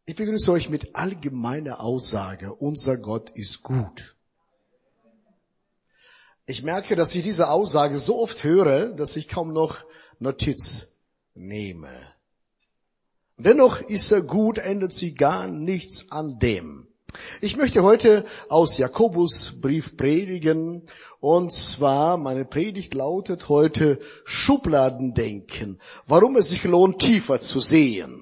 Ich begrüße euch mit allgemeiner Aussage, unser Gott ist gut. Ich merke, dass ich diese Aussage so oft höre, dass ich kaum noch Notiz nehme. Dennoch ist er gut, ändert sich gar nichts an dem. Ich möchte heute aus Jakobusbrief predigen, und zwar, meine Predigt lautet heute Schubladendenken, warum es sich lohnt, tiefer zu sehen.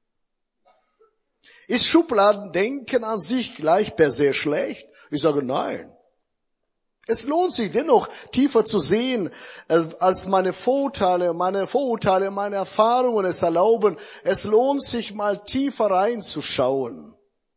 Ist Schubladendenken an sich gleich per se schlecht? Ich sage nein. Es lohnt sich dennoch, tiefer zu sehen, als meine Vorurteile, meine Erfahrungen es erlauben. Es lohnt sich, mal tiefer reinzuschauen.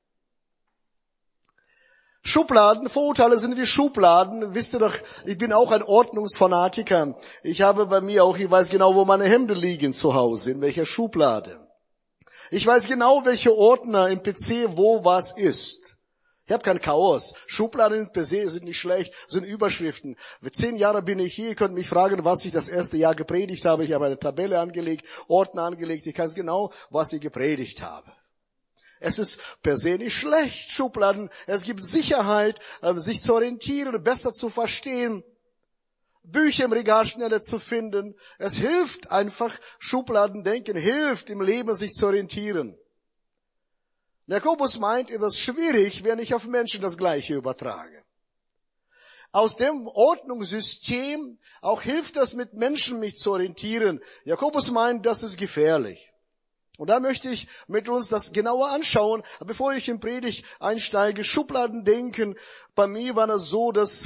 Vorurteile sind wie Schubladen. Wisst ihr doch, ich bin auch ein Ordnungsfanatiker. Ich habe bei mir auch, ich weiß genau, wo meine Hemden liegen zu Hause, in welcher Schublade. Ich weiß genau, welche Ordner im PC wo was ist. Ich habe kein Chaos. Schubladen im PC sind nicht schlecht, sind Überschriften. 10 Jahre bin ich hier, ihr könnt mich fragen, was ich das erste Jahr gepredigt habe. Ich habe eine Tabelle angelegt, Ordner angelegt. Ich weiß genau, was ich gepredigt habe. Es ist per se nicht schlecht, Schubladen. Es gibt Sicherheit, sich zu orientieren, besser zu verstehen, Bücher im Regal schneller zu finden. Es hilft einfach, Schubladendenken hilft im Leben, sich zu orientieren. Jakobus meint, es ist schwierig, wenn ich auf Menschen das Gleiche übertrage. Aus dem Ordnungssystem auch hilft es, mit Menschen mich zu orientieren. Jakobus meint, das ist gefährlich. Und da möchte ich mit uns das genauer anschauen. Bevor ich in Predigt einsteige, Schubladendenken. Bei mir war das so, dass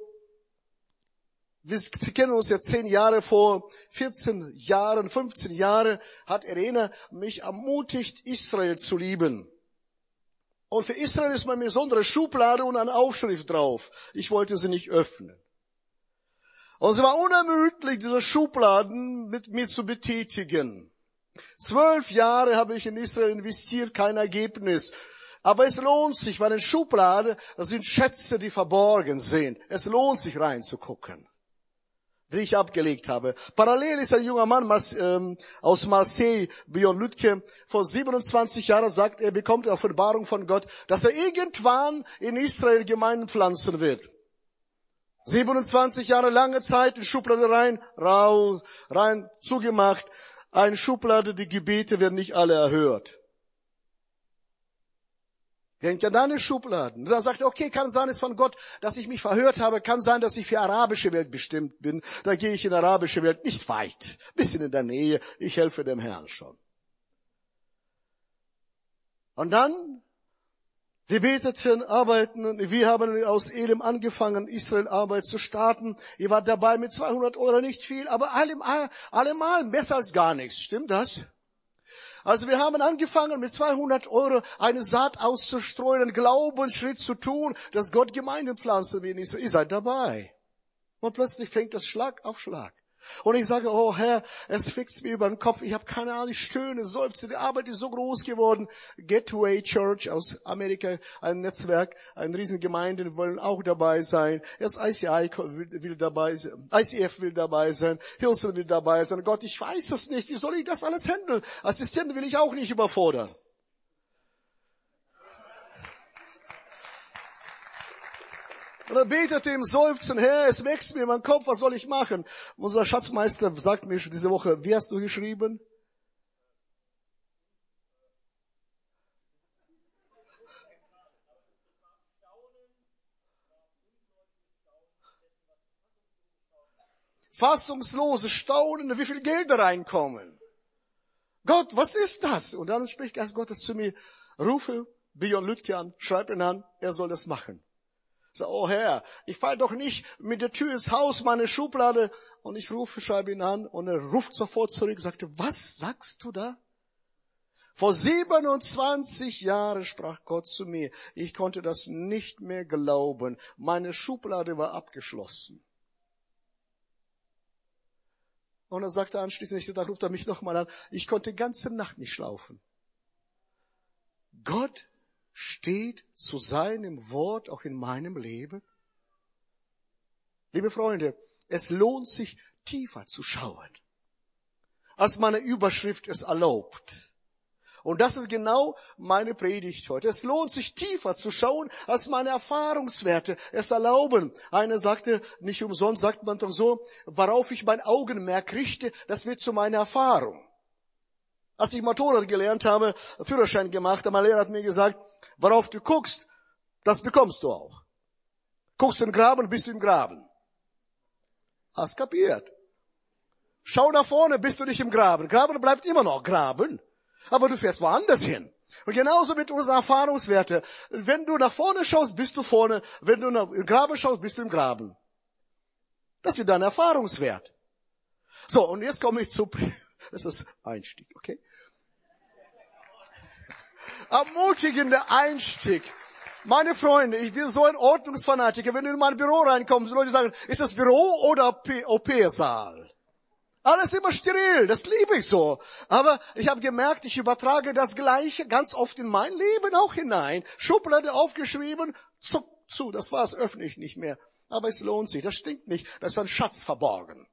Sie kennen uns ja 10 Jahre, vor 14 Jahren, 15 Jahren hat Irene mich ermutigt, Israel zu lieben. Und für Israel ist eine besondere Schublade und eine Aufschrift drauf. Ich wollte sie nicht öffnen. Und sie war unermüdlich, diese Schubladen mit mir zu betätigen. 12 Jahre habe ich in Israel investiert, kein Ergebnis. Aber es lohnt sich, weil in Schublade sind Schätze, die verborgen sind. Es lohnt sich reinzugucken, die ich abgelegt habe. Parallel ist ein junger Mann aus Marseille, Björn Lütke, vor 27 Jahren sagt, er bekommt die Offenbarung von Gott, dass er irgendwann in Israel Gemeinden pflanzen wird. 27 Jahre, lange Zeit, in Schublade rein, raus, rein, zugemacht. Eine Schublade, die Gebete werden nicht alle erhört. Denkt an deine Schubladen. Dann sagt er, okay, kann sein, es ist von Gott, dass ich mich verhört habe. Kann sein, dass ich für arabische Welt bestimmt bin. Da gehe ich in arabische Welt, nicht weit, bisschen in der Nähe. Ich helfe dem Herrn schon. Und dann, wir beteten, arbeiten. Wir haben aus Elim angefangen, Israel-Arbeit zu starten. Ihr wart dabei mit 200 Euro, nicht viel, aber allemal besser als gar nichts. Stimmt das? Also wir haben angefangen, mit 200 Euro eine Saat auszustreuen, einen Glaubensschritt zu tun, dass Gott Gemeinden pflanzen will. Ihr seid dabei. Und plötzlich fängt das Schlag auf Schlag. Und ich sage, oh Herr, es fixt mir über den Kopf. Ich habe keine Ahnung, ich stöhne, seufze. Die Arbeit ist so groß geworden. Gateway Church aus Amerika, ein Netzwerk, eine Riesengemeinde, wollen auch dabei sein. Das ICI will dabei sein, ICF will dabei sein, Hillsong will dabei sein. Gott, ich weiß es nicht. Wie soll ich das alles handeln? Assistenten will ich auch nicht überfordern. Und er betete im Seufzen, Herr, es wächst mir in meinem Kopf, was soll ich machen? Unser Schatzmeister sagt mir diese Woche, wie hast du geschrieben? Fassungslose Staunen, wie viel Geld da reinkommen. Gott, was ist das? Und dann spricht Geist Gottes zu mir, rufe Björn Lütke an, schreib ihn an, er soll das machen. So, oh Herr, ich fall doch nicht mit der Tür ins Haus, meine Schublade. Und ich schreibe ihn an und er ruft sofort zurück und sagte, was sagst du da? Vor 27 Jahren sprach Gott zu mir. Ich konnte das nicht mehr glauben. Meine Schublade war abgeschlossen. Und er sagte anschließend, nächsten Tag ruft er mich nochmal an, ich konnte die ganze Nacht nicht schlafen. Gott steht zu seinem Wort auch in meinem Leben? Liebe Freunde, es lohnt sich, tiefer zu schauen, als meine Überschrift es erlaubt. Und das ist genau meine Predigt heute. Es lohnt sich tiefer zu schauen, als meine Erfahrungswerte es erlauben. Einer sagte, nicht umsonst sagt man doch so, worauf ich mein Augenmerk richte, das wird zu meiner Erfahrung. Als ich Motorrad gelernt habe, Führerschein gemacht, mein Lehrer hat mir gesagt, worauf du guckst, das bekommst du auch. Guckst du in den Graben, bist du im Graben. Hast kapiert. Schau nach vorne, bist du nicht im Graben. Graben bleibt immer noch Graben. Aber du fährst woanders hin. Und genauso mit unseren Erfahrungswerten. Wenn du nach vorne schaust, bist du vorne. Wenn du nach im Graben schaust, bist du im Graben. Das ist dein Erfahrungswert. So, und jetzt komme ich zu, das ist Einstieg, okay? Ermutigender Einstieg. Meine Freunde, ich bin so ein Ordnungsfanatiker. Wenn du in mein Büro reinkommst, die Leute sagen, ist das Büro oder OP-Saal? Alles immer steril, das liebe ich so. Aber ich habe gemerkt, ich übertrage das Gleiche ganz oft in mein Leben auch hinein. Schublade aufgeschrieben, zuck zu, das war's, öffne ich nicht mehr. Aber es lohnt sich, das stinkt nicht, da ist ein Schatz verborgen.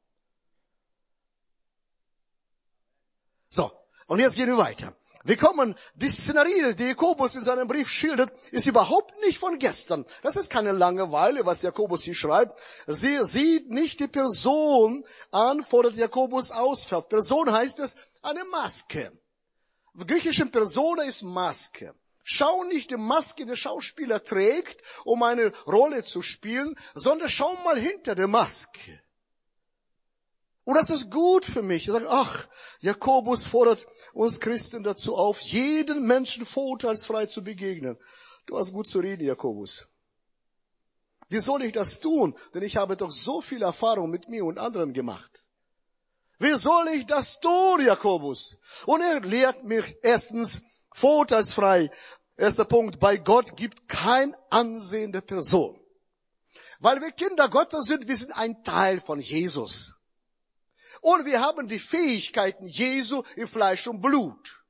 So, und jetzt gehen wir weiter. Wir kommen, die Szenerie, die Jakobus in seinem Brief schildert, ist überhaupt nicht von gestern. Das ist keine Langeweile, was Jakobus hier schreibt. Sie sieht nicht die Person an, fordert Jakobus aus. Person heißt es, eine Maske. Im griechischen Persona ist Maske. Schau nicht die Maske, die der Schauspieler trägt, um eine Rolle zu spielen, sondern schau mal hinter der Maske. Und das ist gut für mich. Ich sage, ach, Jakobus fordert uns Christen dazu auf, jeden Menschen vorurteilsfrei zu begegnen. Du hast gut zu reden, Jakobus. Wie soll ich das tun? Denn ich habe doch so viel Erfahrung mit mir und anderen gemacht. Wie soll ich das tun, Jakobus? Und er lehrt mich erstens vorurteilsfrei. Erster Punkt, bei Gott gibt kein Ansehen der Person. Weil wir Kinder Gottes sind, wir sind ein Teil von Jesus. Und wir haben die Fähigkeiten Jesu in Fleisch und Blut.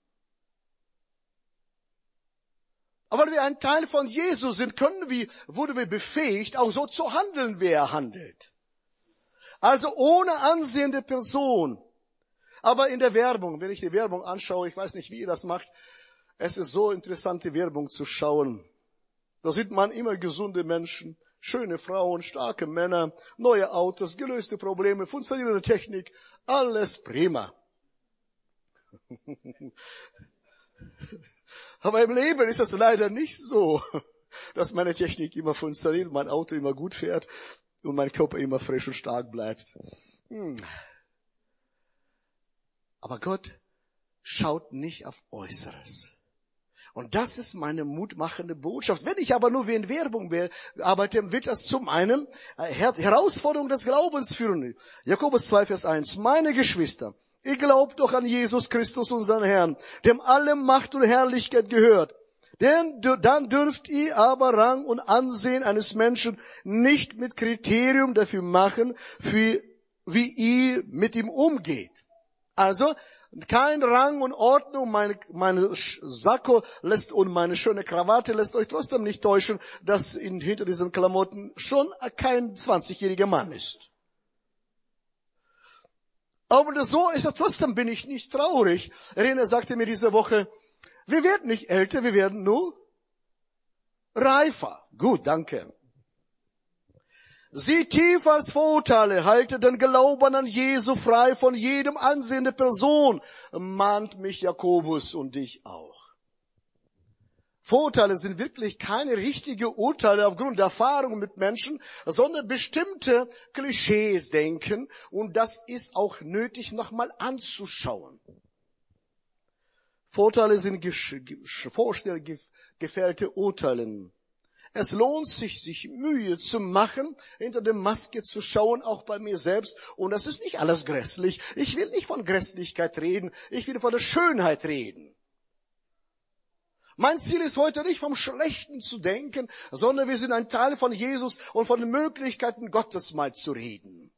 Aber weil wir ein Teil von Jesus sind, wurden wir befähigt, auch so zu handeln, wie er handelt. Also ohne Ansehen der Person. Aber in der Werbung, wenn ich die Werbung anschaue, ich weiß nicht, wie ihr das macht, es ist so interessant, die Werbung zu schauen. Da sieht man immer gesunde Menschen, schöne Frauen, starke Männer, neue Autos, gelöste Probleme, funktionierende Technik, alles prima. Aber im Leben ist das leider nicht so, dass meine Technik immer funktioniert, mein Auto immer gut fährt und mein Körper immer frisch und stark bleibt. Aber Gott schaut nicht auf Äußeres. Und das ist meine mutmachende Botschaft. Wenn ich aber nur wie in Werbung arbeite, wird das zu meinem Herausforderung des Glaubens führen. Jakobus 2, Vers 1. Meine Geschwister, ihr glaubt doch an Jesus Christus, unseren Herrn, dem alle Macht und Herrlichkeit gehört. Denn dann dürft ihr aber Rang und Ansehen eines Menschen nicht mit Kriterium dafür machen, wie ihr mit ihm umgeht. Also, kein Rang und Ordnung, meine Sakko lässt und meine schöne Krawatte lässt euch trotzdem nicht täuschen, dass hinter diesen Klamotten schon kein 20-jähriger Mann ist. Aber so ist er trotzdem, bin ich nicht traurig. Rene sagte mir diese Woche, wir werden nicht älter, wir werden nur reifer. Gut, danke. Sieh tief als Vorurteile, halte den Glauben an Jesu frei von jedem Ansehen der Person, mahnt mich Jakobus und dich auch. Vorurteile sind wirklich keine richtigen Urteile aufgrund der Erfahrung mit Menschen, sondern bestimmte Klischees denken, und das ist auch nötig, nochmal anzuschauen. Vorurteile sind vorstellgefällte Urteilen. Es lohnt sich Mühe zu machen, hinter der Maske zu schauen, auch bei mir selbst. Und das ist nicht alles grässlich. Ich will nicht von Grässlichkeit reden. Ich will von der Schönheit reden. Mein Ziel ist heute nicht vom Schlechten zu denken, sondern wir sind ein Teil von Jesus und von den Möglichkeiten Gottes mal zu reden.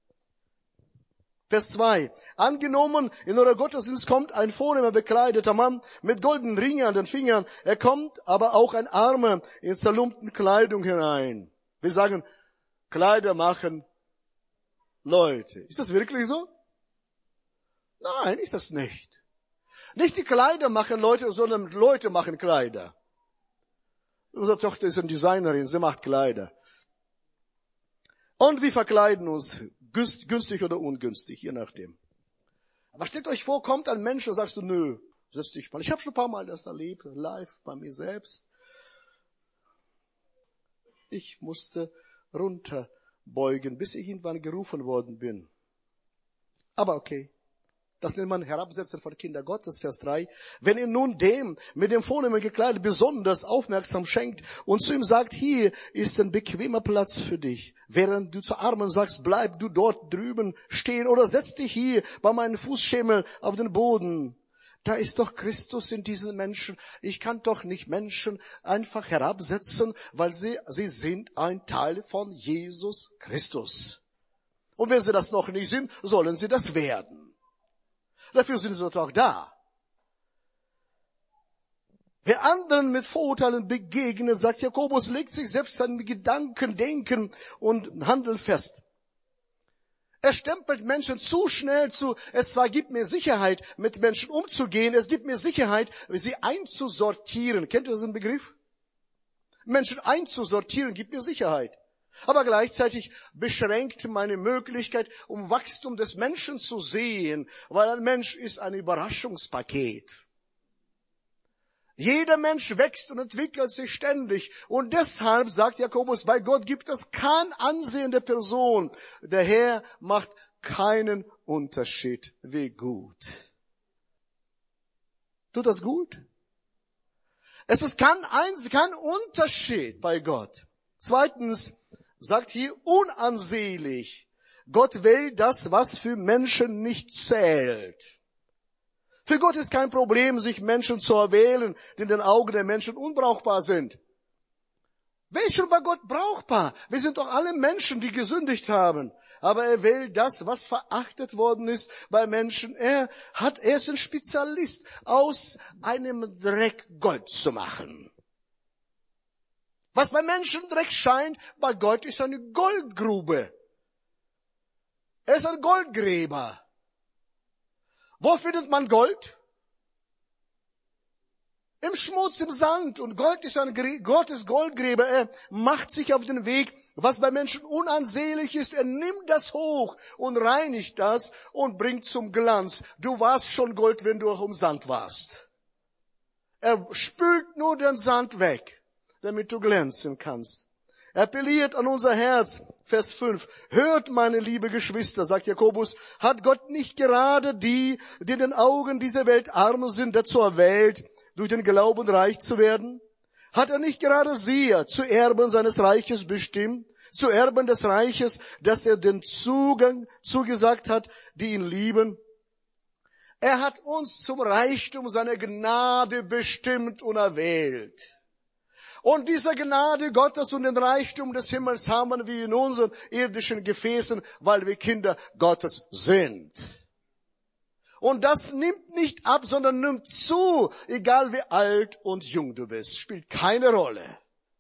Vers 2. Angenommen, in eurer Gottesdienst kommt ein vornehmer bekleideter Mann mit goldenen Ringen an den Fingern. Er kommt aber auch ein Armer in zerlumpten Kleidung herein. Wir sagen, Kleider machen Leute. Ist das wirklich so? Nein, ist das nicht. Nicht die Kleider machen Leute, sondern Leute machen Kleider. Unsere Tochter ist eine Designerin, sie macht Kleider. Und wir verkleiden uns, günstig oder ungünstig, je nachdem. Aber stellt euch vor, kommt ein Mensch und sagst du, nö, setz dich mal. Ich habe schon ein paar Mal das erlebt, live bei mir selbst. Ich musste runterbeugen, bis ich irgendwann gerufen worden bin. Aber okay. Das nennt man Herabsetzen von Kinder Gottes, Vers 3. Wenn ihr nun dem mit dem vornehmen Gekleid besonders aufmerksam schenkt und zu ihm sagt, hier ist ein bequemer Platz für dich, während du zu Armen sagst, bleib du dort drüben stehen oder setz dich hier bei meinem Fußschemel auf den Boden. Da ist doch Christus in diesen Menschen. Ich kann doch nicht Menschen einfach herabsetzen, weil sie sind ein Teil von Jesus Christus. Und wenn sie das noch nicht sind, sollen sie das werden. Dafür sind sie doch auch da. Wer anderen mit Vorurteilen begegnet, sagt Jakobus, legt sich selbst an Gedanken, Denken und Handeln fest. Er stempelt Menschen zu schnell zu. Es zwar gibt mir Sicherheit, mit Menschen umzugehen, es gibt mir Sicherheit, sie einzusortieren. Kennt ihr diesen Begriff? Menschen einzusortieren gibt mir Sicherheit. Aber gleichzeitig beschränkt meine Möglichkeit, um Wachstum des Menschen zu sehen, weil ein Mensch ist ein Überraschungspaket. Jeder Mensch wächst und entwickelt sich ständig. Und deshalb sagt Jakobus, bei Gott gibt es kein Ansehen der Person. Der Herr macht keinen Unterschied. Wie gut. Tut das gut? Es ist kein Unterschied bei Gott. Zweitens, sagt hier unansehlich. Gott will das, was für Menschen nicht zählt. Für Gott ist kein Problem, sich Menschen zu erwählen, die in den Augen der Menschen unbrauchbar sind. Wer ist schon bei Gott brauchbar? Wir sind doch alle Menschen, die gesündigt haben. Aber er will das, was verachtet worden ist bei Menschen. Er ist ein Spezialist, aus einem Dreck Gold zu machen. Was bei Menschen Dreck scheint, bei Gott ist eine Goldgrube. Er ist ein Goldgräber. Wo findet man Gold? Im Schmutz, im Sand. Und Gott ist Goldgräber. Er macht sich auf den Weg, was bei Menschen unansehlich ist. Er nimmt das hoch und reinigt das und bringt zum Glanz. Du warst schon Gold, wenn du auch im Sand warst. Er spült nur den Sand weg, damit du glänzen kannst. Er appelliert an unser Herz. Vers 5. Hört, meine liebe Geschwister, sagt Jakobus, hat Gott nicht gerade die in den Augen dieser Welt arm sind, dazu erwählt, durch den Glauben reich zu werden? Hat er nicht gerade sie zu Erben seines Reiches bestimmt? Zu Erben des Reiches, dass er den Zugang zugesagt hat, die ihn lieben? Er hat uns zum Reichtum seiner Gnade bestimmt und erwählt. Und diese Gnade Gottes und den Reichtum des Himmels haben wir in unseren irdischen Gefäßen, weil wir Kinder Gottes sind. Und das nimmt nicht ab, sondern nimmt zu, egal wie alt und jung du bist. Spielt keine Rolle.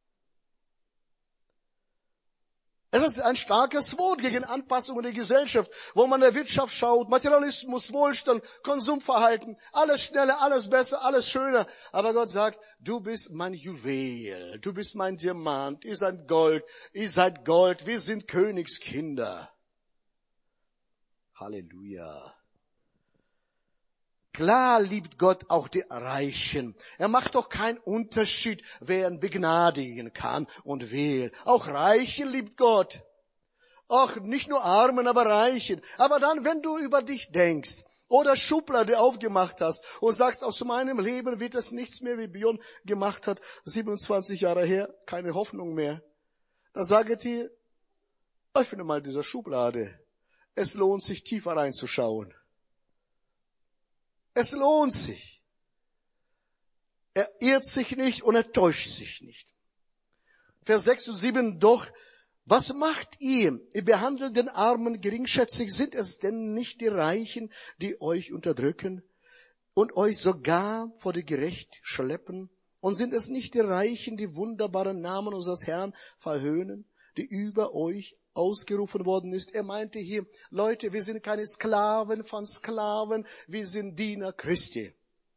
Es ist ein starkes Wort gegen Anpassung in der Gesellschaft, wo man der Wirtschaft schaut, Materialismus, Wohlstand, Konsumverhalten, alles schneller, alles besser, alles schöner. Aber Gott sagt, du bist mein Juwel, du bist mein Diamant, ihr seid Gold, wir sind Königskinder. Halleluja. Klar liebt Gott auch die Reichen. Er macht doch keinen Unterschied, wer ihn begnadigen kann und will. Auch Reichen liebt Gott. Auch nicht nur Armen, aber Reichen. Aber dann, wenn du über dich denkst oder Schublade aufgemacht hast und sagst, aus meinem Leben wird es nichts mehr, wie Björn gemacht hat, 27 Jahre her, keine Hoffnung mehr, dann sage ich dir, öffne mal diese Schublade. Es lohnt sich, tiefer reinzuschauen. Es lohnt sich. Er irrt sich nicht und er täuscht sich nicht. Vers 6 und 7, doch, was macht ihr? Ihr behandelt den Armen geringschätzig. Sind es denn nicht die Reichen, die euch unterdrücken und euch sogar vor die Gericht schleppen? Und sind es nicht die Reichen, die wunderbaren Namen unseres Herrn verhöhnen, die über euch ausgerufen worden ist? Er meinte hier, Leute, wir sind keine Sklaven von Sklaven, wir sind Diener Christi.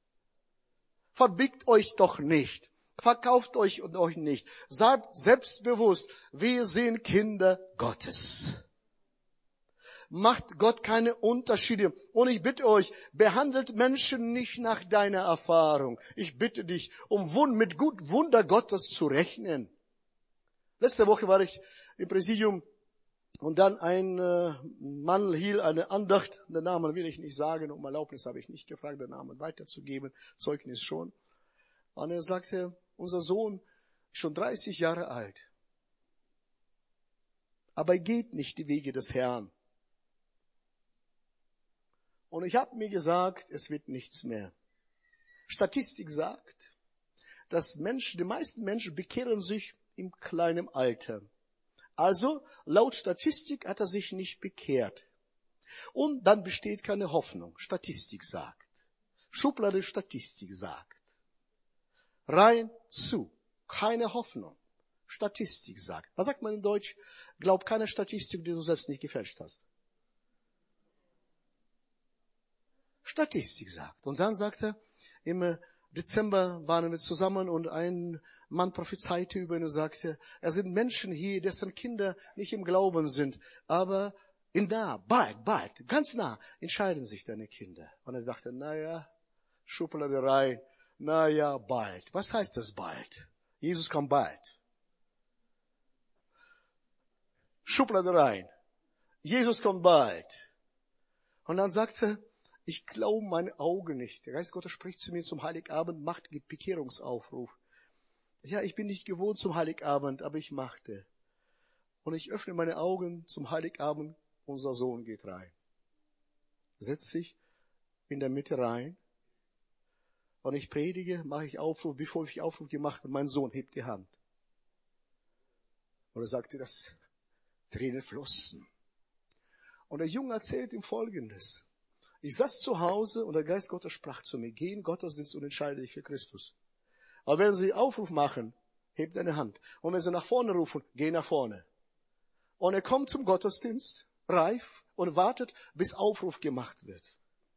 Verbiegt euch doch nicht. Verkauft euch und euch nicht. Seid selbstbewusst. Wir sind Kinder Gottes. Macht Gott keine Unterschiede. Und ich bitte euch, behandelt Menschen nicht nach deiner Erfahrung. Ich bitte dich, mit Wunder Gottes zu rechnen. Letzte Woche war ich im Präsidium und dann ein Mann hielt eine Andacht. Den Namen will ich nicht sagen, um Erlaubnis habe ich nicht gefragt, den Namen weiterzugeben. Zeugnis schon. Und er sagte, unser Sohn ist schon 30 Jahre alt. Aber er geht nicht die Wege des Herrn. Und ich habe mir gesagt, es wird nichts mehr. Statistik sagt, dass die meisten Menschen bekehren sich im kleinen Alter. Also, laut Statistik hat er sich nicht bekehrt. Und dann besteht keine Hoffnung. Statistik sagt. Schublade Statistik sagt. Rein zu. Keine Hoffnung. Statistik sagt. Was sagt man in Deutsch? Glaub keine Statistik, die du selbst nicht gefälscht hast. Statistik sagt. Und dann sagt er, im Dezember waren wir zusammen und ein Mann prophezeite über ihn und sagte, es sind Menschen hier, dessen Kinder nicht im Glauben sind, aber bald, ganz nah, entscheiden sich deine Kinder. Und er dachte, Schubladerei, bald. Was heißt das bald? Jesus kommt bald. Schubladerei. Jesus kommt bald. Und dann sagte, ich glaube meine Augen nicht. Der Geist Gottes spricht zu mir zum Heiligabend, macht Bekehrungsaufruf. Ja, ich bin nicht gewohnt zum Heiligabend, aber ich machte. Und ich öffne meine Augen zum Heiligabend, unser Sohn geht rein. Setzt sich in der Mitte rein. Und ich predige, mache ich Aufruf, bevor ich Aufruf gemacht habe, mein Sohn hebt die Hand. Und er sagte, dass Tränen flossen. Und der Junge erzählt ihm Folgendes. Ich saß zu Hause und der Geist Gottes sprach zu mir, geh in Gottesdienst und entscheide dich für Christus. Aber wenn Sie Aufruf machen, hebt deine Hand. Und wenn Sie nach vorne rufen, geh nach vorne. Und er kommt zum Gottesdienst, reif, und wartet, bis Aufruf gemacht wird.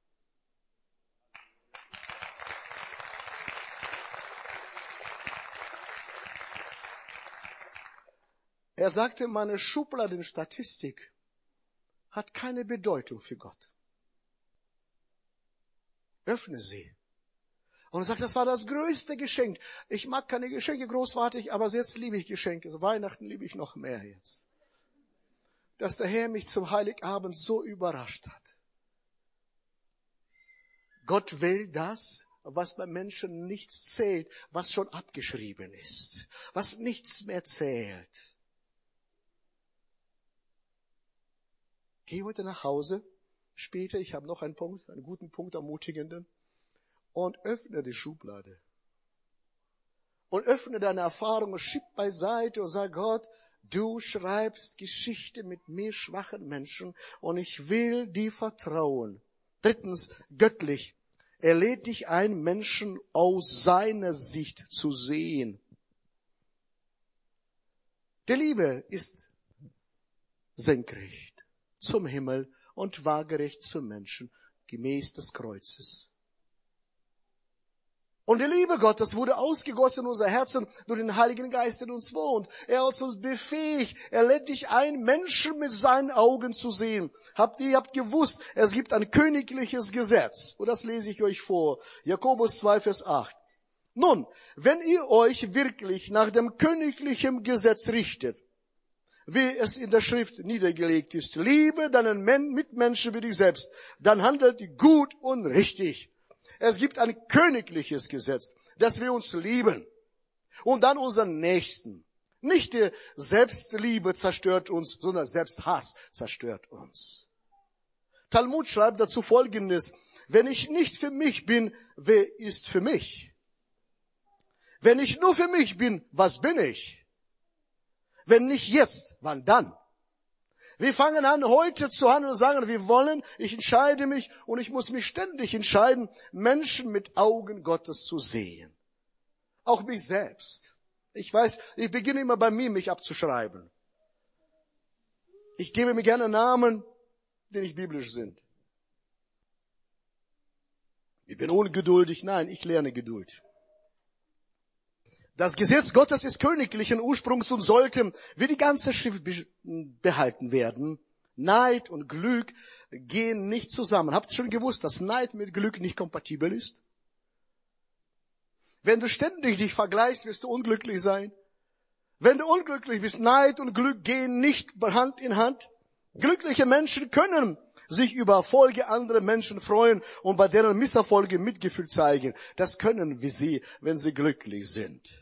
Er sagte, meine Schubladenstatistik hat keine Bedeutung für Gott. Öffne sie. Und er sagt, das war das größte Geschenk. Ich mag keine Geschenke großartig, aber jetzt liebe ich Geschenke. Also Weihnachten liebe ich noch mehr jetzt. Dass der Herr mich zum Heiligabend so überrascht hat. Gott will das, was bei Menschen nichts zählt, was schon abgeschrieben ist, was nichts mehr zählt. Geh heute nach Hause, später, ich habe noch einen Punkt, einen guten Punkt, ermutigenden, und öffne die Schublade. Und öffne deine Erfahrungen, schieb beiseite und sag, Gott, du schreibst Geschichte mit mir schwachen Menschen und ich will dir vertrauen. Drittens, göttlich. Er lädt dich ein, Menschen aus seiner Sicht zu sehen. Die Liebe ist senkrecht zum Himmel und waagerecht zum Menschen, gemäß des Kreuzes. Und die Liebe Gottes wurde ausgegossen in unser Herzen durch den Heiligen Geist, der in uns wohnt. Er hat uns befähigt. Er lädt dich ein, Menschen mit seinen Augen zu sehen. Ihr habt gewusst, es gibt ein königliches Gesetz. Und das lese ich euch vor. Jakobus 2, Vers 8. Nun, wenn ihr euch wirklich nach dem königlichen Gesetz richtet, wie es in der Schrift niedergelegt ist, liebe deinen Mitmenschen wie dich selbst, dann handelt ihr gut und richtig. Es gibt ein königliches Gesetz, dass wir uns lieben. Und dann unseren Nächsten. Nicht die Selbstliebe zerstört uns, sondern Selbsthass zerstört uns. Talmud schreibt dazu Folgendes. Wenn ich nicht für mich bin, wer ist für mich? Wenn ich nur für mich bin, was bin ich? Wenn nicht jetzt, wann dann? Wir fangen an, heute zu handeln und sagen, wir wollen, ich entscheide mich und ich muss mich ständig entscheiden, Menschen mit Augen Gottes zu sehen. Auch mich selbst. Ich weiß, ich beginne immer bei mir, mich abzuschreiben. Ich gebe mir gerne Namen, die nicht biblisch sind. Ich bin ungeduldig. Nein, ich lerne Geduld. Das Gesetz Gottes ist königlichen Ursprungs und sollte wie die ganze Schrift behalten werden. Neid und Glück gehen nicht zusammen. Habt ihr schon gewusst, dass Neid mit Glück nicht kompatibel ist? Wenn du ständig dich vergleichst, wirst du unglücklich sein. Wenn du unglücklich bist, Neid und Glück gehen nicht Hand in Hand. Glückliche Menschen können sich über Erfolge anderer Menschen freuen und bei deren Misserfolge Mitgefühl zeigen. Das können wir sie, wenn sie glücklich sind.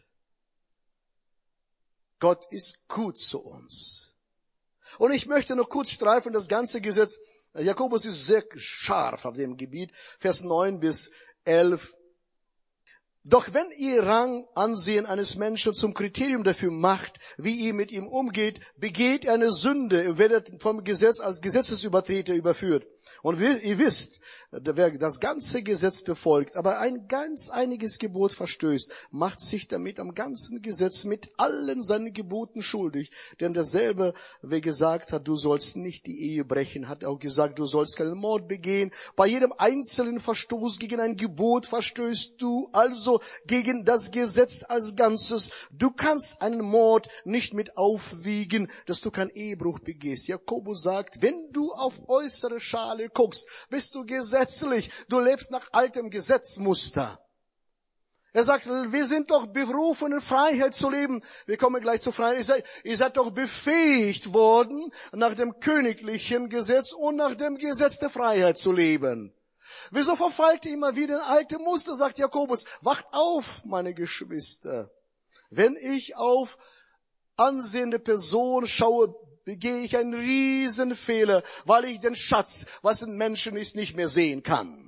Gott ist gut zu uns. Und ich möchte noch kurz streifen, das ganze Gesetz. Jakobus ist sehr scharf auf dem Gebiet. Vers 9 bis 11. Doch wenn ihr Rang, Ansehen eines Menschen zum Kriterium dafür macht, wie ihr mit ihm umgeht, begeht er eine Sünde, ihr werdet vom Gesetz als Gesetzesübertreter überführt. Und ihr wisst, wer das ganze Gesetz befolgt, aber einiges Gebot verstößt, macht sich damit am ganzen Gesetz mit allen seinen Geboten schuldig. Denn derselbe, wer gesagt hat, du sollst nicht die Ehe brechen, hat auch gesagt, du sollst keinen Mord begehen. Bei jedem einzelnen Verstoß gegen ein Gebot verstößt du also gegen das Gesetz als Ganzes. Du kannst einen Mord nicht mit aufwiegen, dass du keinen Ehebruch begehst. Jakobus sagt, wenn du auf äußere Schale guckst, bist du gesetzlich. Du lebst nach altem Gesetzmuster. Er sagt, wir sind doch berufen, in Freiheit zu leben. Wir kommen gleich zur Freiheit. Ihr seid doch befähigt worden, nach dem königlichen Gesetz und nach dem Gesetz der Freiheit zu leben. Wieso verfallt ihr immer wieder in alte Muster, sagt Jakobus. Wacht auf, meine Geschwister. Wenn ich auf ansehende Personen schaue, begehe ich einen Riesenfehler, weil ich den Schatz, was in Menschen ist, nicht mehr sehen kann.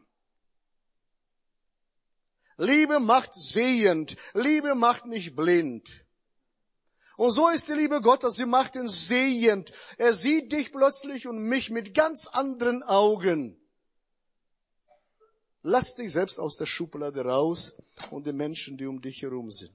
Liebe macht sehend, Liebe macht nicht blind. Und so ist die Liebe Gottes, sie macht ihn sehend. Er sieht dich plötzlich und mich mit ganz anderen Augen. Lass dich selbst aus der Schublade raus und die Menschen, die um dich herum sind.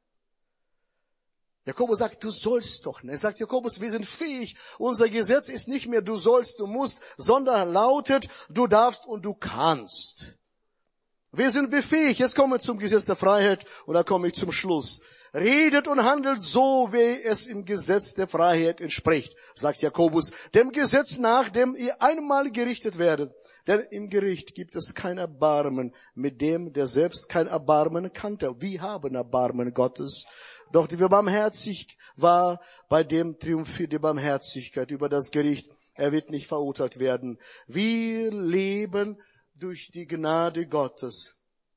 Jakobus sagt, du sollst doch nicht. Er sagt, Jakobus, wir sind fähig. Unser Gesetz ist nicht mehr, du sollst, du musst, sondern lautet, du darfst und du kannst. Wir sind befähigt. Jetzt kommen wir zum Gesetz der Freiheit und da komme ich zum Schluss. Redet und handelt so, wie es im Gesetz der Freiheit entspricht, sagt Jakobus, dem Gesetz nach, dem ihr einmal gerichtet werdet. Denn im Gericht gibt es kein Erbarmen mit dem, der selbst kein Erbarmen kannte. Wir haben Erbarmen Gottes. Doch die barmherzig war, bei dem triumphiert die Barmherzigkeit über das Gericht. Er wird nicht verurteilt werden. Wir leben durch die Gnade Gottes.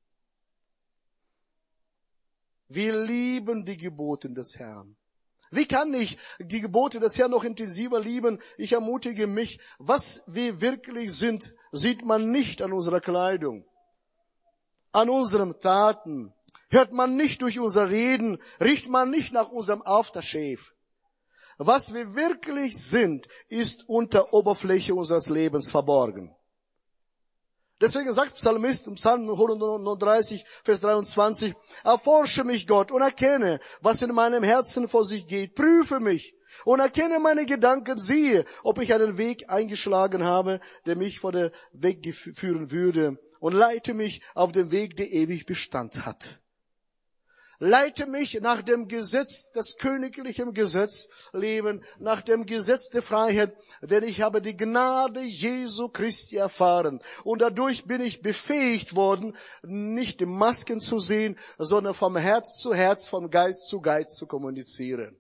Wir lieben die Gebote des Herrn. Wie kann ich die Gebote des Herrn noch intensiver lieben? Ich ermutige mich, was wir wirklich sind, sieht man nicht an unserer Kleidung, an unseren Taten. Hört man nicht durch unser Reden, riecht man nicht nach unserem Aftershave. Was wir wirklich sind, ist unter der Oberfläche unseres Lebens verborgen. Deswegen sagt Psalmist im Psalm 139, Vers 23, erforsche mich, Gott, und erkenne, was in meinem Herzen vor sich geht. Prüfe mich und erkenne meine Gedanken, siehe, ob ich einen Weg eingeschlagen habe, der mich vor der Weg führen würde, und leite mich auf den Weg, der ewig Bestand hat. Leite mich nach dem Gesetz des königlichen Gesetz leben, nach dem Gesetz der Freiheit, denn ich habe die Gnade Jesu Christi erfahren. Und dadurch bin ich befähigt worden, nicht die Masken zu sehen, sondern vom Herz zu Herz, vom Geist zu Geist zu kommunizieren.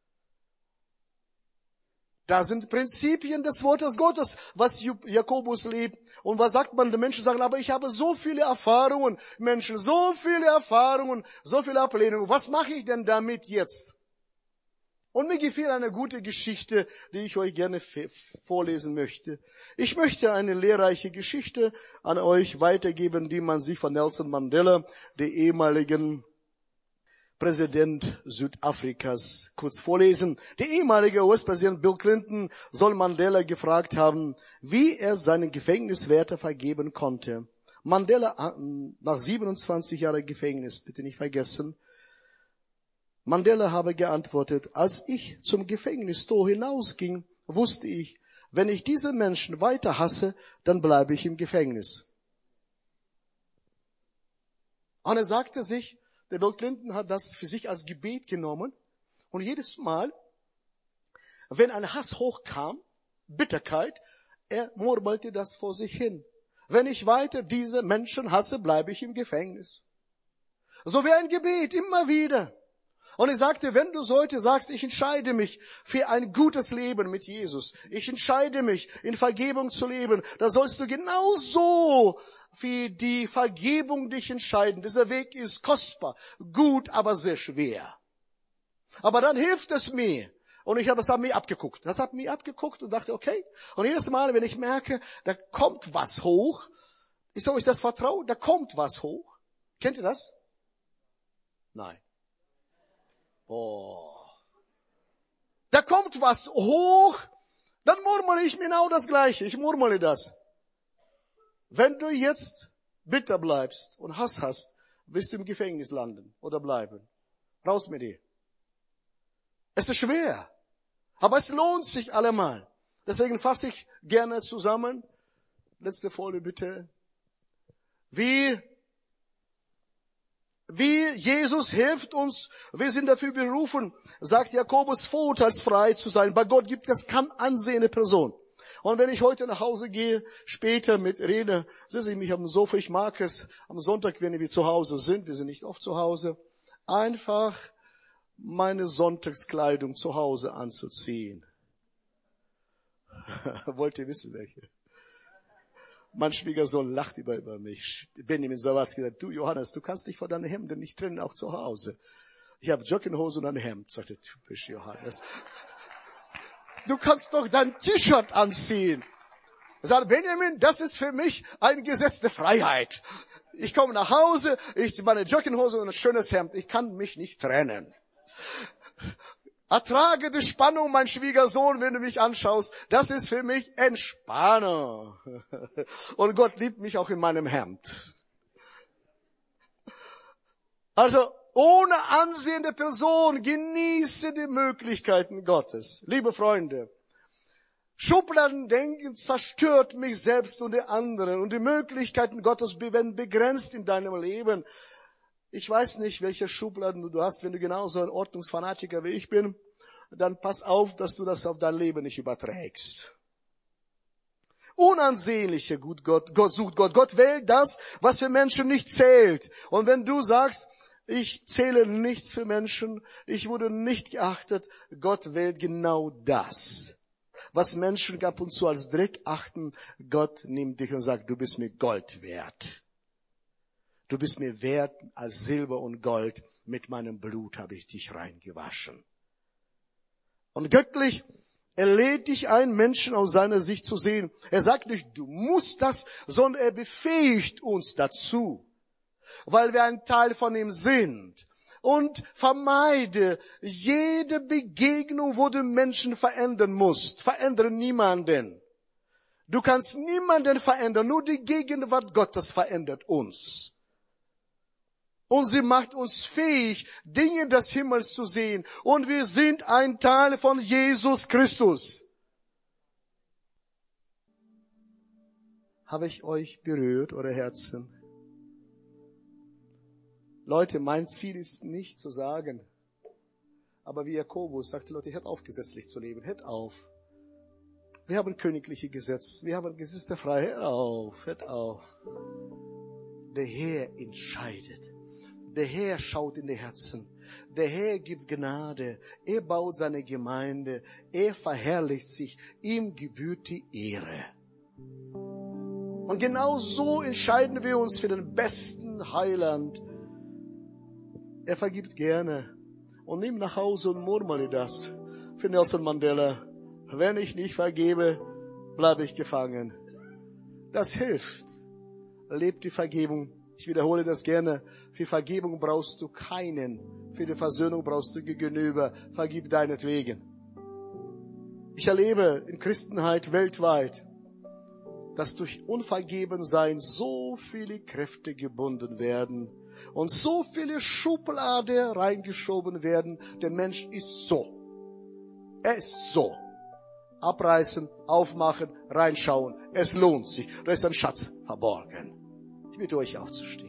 Da sind Prinzipien des Wortes Gottes, was Jakobus lebt. Und was sagt man? Die Menschen sagen, aber ich habe so viele Erfahrungen, Menschen, so viele Erfahrungen, so viele Ablehnungen. Was mache ich denn damit jetzt? Und mir gefiel eine gute Geschichte, die ich euch gerne vorlesen möchte. Ich möchte eine lehrreiche Geschichte an euch weitergeben, die man sich von Nelson Mandela, der ehemaligen Präsident Südafrikas, kurz vorlesen. Der ehemalige US-Präsident Bill Clinton soll Mandela gefragt haben, wie er seinen Gefängniswärter vergeben konnte. Mandela, nach 27 Jahren Gefängnis, bitte nicht vergessen, Mandela habe geantwortet, als ich zum Gefängnistor hinausging, wusste ich, wenn ich diese Menschen weiter hasse, dann bleibe ich im Gefängnis. Und er sagte sich, der Bill Clinton hat das für sich als Gebet genommen. Und jedes Mal, wenn ein Hass hochkam, Bitterkeit, er murmelte das vor sich hin. Wenn ich weiter diese Menschen hasse, bleibe ich im Gefängnis. So wie ein Gebet, immer wieder. Und er sagte, wenn du heute sagst, ich entscheide mich für ein gutes Leben mit Jesus, ich entscheide mich, in Vergebung zu leben, da sollst du genauso für die Vergebung dich entscheiden. Dieser Weg ist kostbar, gut, aber sehr schwer. Aber dann hilft es mir. Und ich habe das an mir abgeguckt. Das hat mir abgeguckt und dachte, okay. Und jedes Mal, wenn ich merke, da kommt was hoch, ich soll euch das vertrauen, da kommt was hoch. Kennt ihr das? Nein. Oh. Da kommt was hoch, dann murmle ich genau das Gleiche. Ich murmle das. Wenn du jetzt bitter bleibst und Hass hast, wirst du im Gefängnis landen oder bleiben. Raus mit dir. Es ist schwer, aber es lohnt sich allemal. Deswegen fasse ich gerne zusammen. Letzte Folie bitte. Wie Jesus hilft uns, wir sind dafür berufen, sagt Jakobus, vorurteilsfrei zu sein. Bei Gott gibt es keine ansehende Person. Und wenn ich heute nach Hause gehe, später mit Rede, sitze ich mich am Sofa, ich mag es, am Sonntag, wenn wir zu Hause sind, wir sind nicht oft zu Hause, einfach meine Sonntagskleidung zu Hause anzuziehen. Wollt ihr wissen, welche? Mein Schwiegersohn lacht über mich. Benjamin Sawatzki sagt, du Johannes, du kannst dich vor deinen Hemden nicht trennen, auch zu Hause. Ich habe Jogginghose und ein Hemd, sagte typisch Johannes. Du kannst doch dein T-Shirt anziehen. Er sagt, Benjamin, das ist für mich eine gesetzte Freiheit. Ich komme nach Hause, ich meine Jogginghose und ein schönes Hemd. Ich kann mich nicht trennen. Ertrage die Spannung, mein Schwiegersohn, wenn du mich anschaust. Das ist für mich Entspannung. Und Gott liebt mich auch in meinem Hemd. Also, ohne ansehende Person genieße die Möglichkeiten Gottes. Liebe Freunde, Schubladendenken zerstört mich selbst und die anderen. Und die Möglichkeiten Gottes werden begrenzt in deinem Leben. Ich weiß nicht, welche Schubladen du hast. Wenn du genauso ein Ordnungsfanatiker wie ich bin, dann pass auf, dass du das auf dein Leben nicht überträgst. Unansehnliche Gott sucht Gott. Gott wählt das, was für Menschen nicht zählt. Und wenn du sagst, ich zähle nichts für Menschen, ich wurde nicht geachtet, Gott wählt genau das. Was Menschen ab und zu als Dreck achten, Gott nimmt dich und sagt, du bist mir Gold wert. Du bist mir wert als Silber und Gold. Mit meinem Blut habe ich dich reingewaschen. Und göttlich, er lädt dich ein, Menschen aus seiner Sicht zu sehen. Er sagt nicht, du musst das, sondern er befähigt uns dazu, weil wir ein Teil von ihm sind. Und vermeide jede Begegnung, wo du Menschen verändern musst. Verändere niemanden. Du kannst niemanden verändern, nur die Gegenwart Gottes verändert uns. Und sie macht uns fähig, Dinge des Himmels zu sehen. Und wir sind ein Teil von Jesus Christus. Habe ich euch berührt, eure Herzen? Leute, mein Ziel ist nicht zu sagen, aber wie Jakobus sagte, Leute, hört auf, gesetzlich zu leben, hört auf. Wir haben königliche Gesetze, wir haben Gesetz der Freiheit, hört auf. Der Herr entscheidet. Der Herr schaut in die Herzen. Der Herr gibt Gnade. Er baut seine Gemeinde. Er verherrlicht sich. Ihm gebührt die Ehre. Und genau so entscheiden wir uns für den besten Heiland. Er vergibt gerne. Und nimm nach Hause und murmle das. Für Nelson Mandela. Wenn ich nicht vergebe, bleibe ich gefangen. Das hilft. Lebt die Vergebung. Ich wiederhole das gerne. Für Vergebung brauchst du keinen. Für die Versöhnung brauchst du Gegenüber. Vergib deinetwegen. Ich erlebe in Christenheit weltweit, dass durch Unvergebensein so viele Kräfte gebunden werden und so viele Schubladen reingeschoben werden. Der Mensch ist so. Er ist so. Abreißen, aufmachen, reinschauen. Es lohnt sich. Da ist ein Schatz verborgen. Ich bitte euch aufzustehen.